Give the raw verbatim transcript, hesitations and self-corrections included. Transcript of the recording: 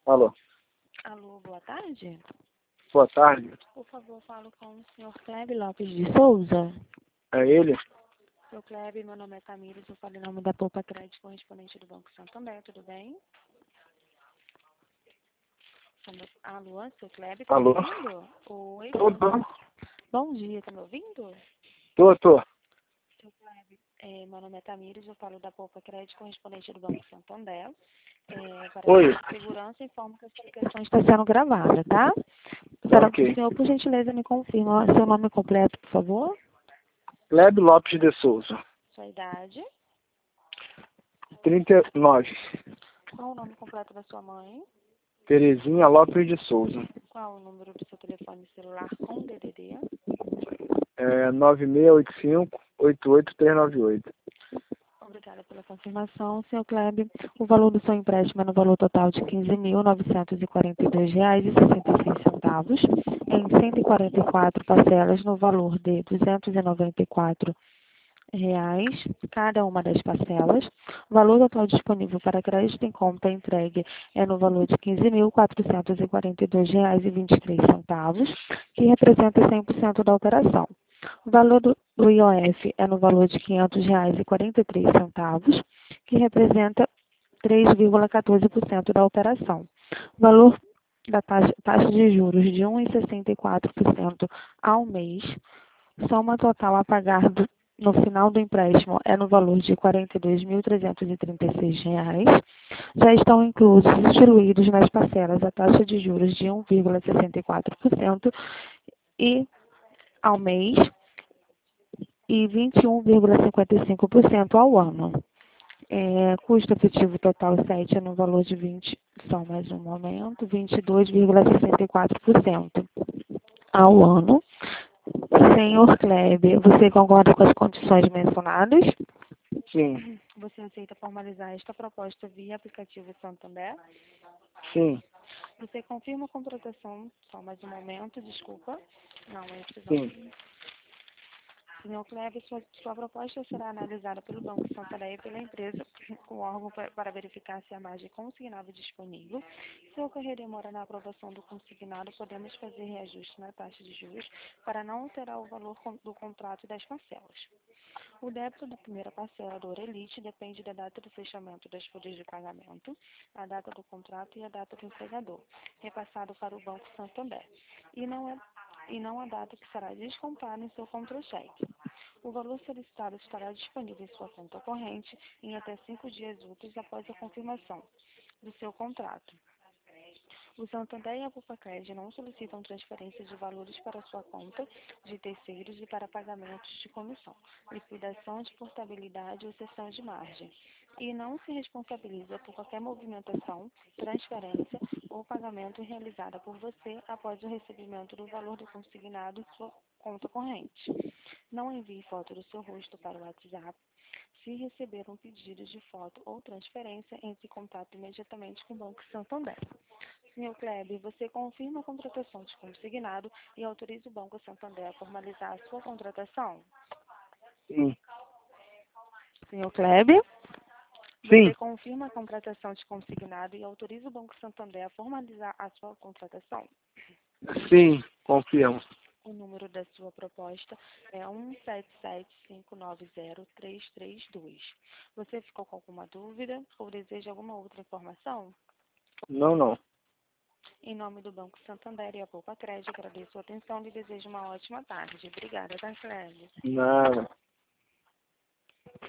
Alô. Alô, boa tarde. Boa tarde. Por favor, falo com o senhor Kleber Lopes de Souza. É ele? Seu Kleber, meu nome é Tamires, eu falo em nome da Poupa Crédito, correspondente do Banco Santander, tudo bem? Alô, seu Kleber, tá me Alô. ouvindo? Oi, Tô, bom, tô. bom dia, tá me ouvindo? Tô, tô. Seu Kleber, é, meu nome é Tamires, eu falo da Poupa Crédito, correspondente do Banco Santander. É, para Oi. segurança, informo que essa ligação está sendo gravada, tá? Tá Será que o ok. senhor, por gentileza, me confirma seu nome completo, por favor? Kleber Lopes de Souza. Sua idade? trinta e nove. Qual o nome completo da sua mãe? Terezinha Lopes de Souza. Qual o número do seu telefone celular com D D D? É nove seis oito cinco, oito oito três nove oito. Obrigada pela confirmação, senhor Kleber. O valor do seu empréstimo é no valor total de quinze mil novecentos e quarenta e dois reais e sessenta e seis centavos, em cento e quarenta e quatro parcelas no valor de duzentos e noventa e quatro reais cada uma das parcelas. O valor total disponível para crédito em conta entregue é no valor de quinze mil quatrocentos e quarenta e dois reais e vinte e três centavos, que representa cem por cento da operação. O valor do, do I O F é no valor de quinhentos reais e quarenta e três centavos, que representa três vírgula quatorze por cento da operação. O valor da taxa, taxa de juros de um vírgula sessenta e quatro por cento ao mês, soma total a pagar do, no final do empréstimo é no valor de quarenta e dois mil trezentos e trinta e seis reais. Já estão inclusos e diluídos nas parcelas a taxa de juros de um vírgula sessenta e quatro por cento e ao mês e vinte e um vírgula cinquenta e cinco por cento ao ano. É, custo efetivo total sete é no valor de vinte, só mais um momento, vinte e dois vírgula sessenta e quatro por cento ao ano. Senhor Kleber, você concorda com as condições mencionadas? Sim. Você aceita formalizar esta proposta via aplicativo Santander? Sim. Você confirma a contratação, só mais um momento, desculpa. Não, esse não. Sim. Senhor Kleber, sua, sua proposta será analisada pelo Banco Santander e pela empresa, o órgão para, para verificar se a margem consignada é disponível. Se ocorrer demora na aprovação do consignado, podemos fazer reajuste na taxa de juros para não alterar o valor do contrato e das parcelas. O débito da primeira parcela do Orelite depende da data do fechamento das folhas de pagamento, a data do contrato e a data do empregador, repassado para o Banco Santander, e não, é, e não a data que será descontada em seu contra-cheque. O valor solicitado estará disponível em sua conta corrente em até cinco dias úteis após a confirmação do seu contrato. O Santander e a Poupa Crédito não solicitam transferência de valores para sua conta de terceiros e para pagamentos de comissão, liquidação de portabilidade ou cessão de margem, e não se responsabiliza por qualquer movimentação, transferência ou pagamento realizada por você após o recebimento do valor do consignado em sua conta corrente. Não envie foto do seu rosto para o WhatsApp. Se receber um pedido de foto ou transferência, entre em contato imediatamente com o Banco Santander. Senhor Kleber, você confirma a contratação de consignado e autoriza o Banco Santander a formalizar a sua contratação? Sim. Senhor Kleber, Sim. você confirma a contratação de consignado e autoriza o Banco Santander a formalizar a sua contratação? Sim. Confirmo. O número da sua proposta é um sete sete cinco nove zero três três dois. Você ficou com alguma dúvida ou deseja alguma outra informação? Não, não. Em nome do Banco Santander e a Poupa Crédito, agradeço a atenção e desejo uma ótima tarde. Obrigada, tá, Clélia? Nada.